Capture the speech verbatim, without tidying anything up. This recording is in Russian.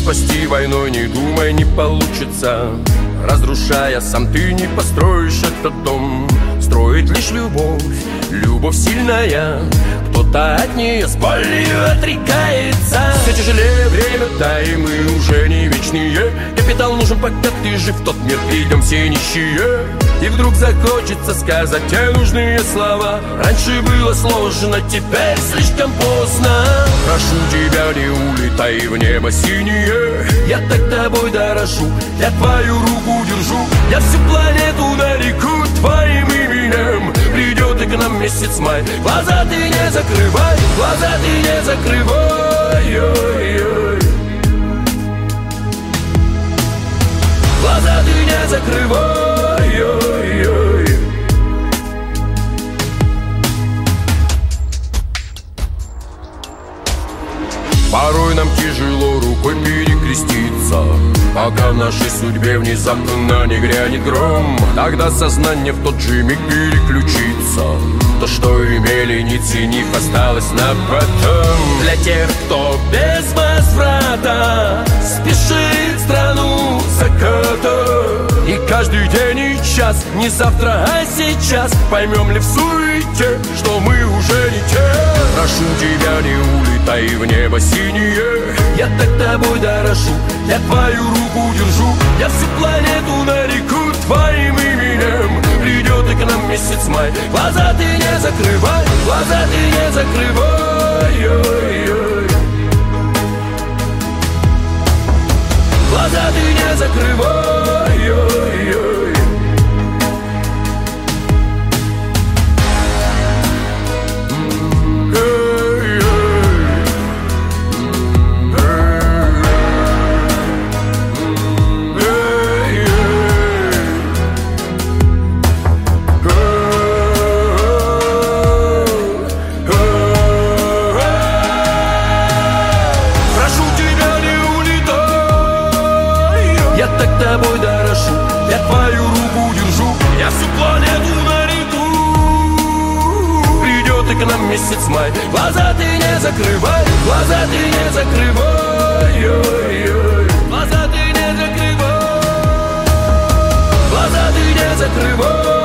спасти войной, не думай, не получится. Разрушая, сам ты не построишь этот дом. Строит лишь любовь, любовь сильная. Кто-то от нее с болью отрекается. Все тяжелее время, да и мы уже не вечные. Капитал нужен, пока ты жив, в тот мир придем все нищие. И вдруг захочется сказать те нужные слова. Раньше было сложно, теперь слишком поздно. Прошу тебя, не улетай в небо синее. Я так тобой дорожу, я твою руку держу. Я всю планету нареку твоим именем. Придет и к нам месяц май. Глаза ты не закрывай, глаза ты не закрывай. Ой-ой. Глаза ты не закрывай. Ой-ой. Порой нам тяжело рукой перекреститься, пока в нашей судьбе внезапно не грянет гром. Тогда сознание в тот же миг переключится. То, что имели, не ценив, осталось на потом. Для тех, кто без возврата спешит в страну заката. И каждый день и час, не завтра, а сейчас, поймем ли в суете, что мы уже не те. Прошу тебя, не улетай в небо синее. Я так тобой дорожу, я твою руку держу. Я всю планету нареку твоим именем. Придет и к нам месяц май. Глаза ты не закрывай, глаза ты не закрывай. Ой-ой. Глаза ты не закрывай. Ой-ой. Тобой дорожу, я твою руку держу. Я всю планету нареку. Придет и к нам месяц май. Глаза ты не закрывай, глаза ты не закрывай. Ой-ой. Глаза ты не закрывай. Глаза ты не закрывай.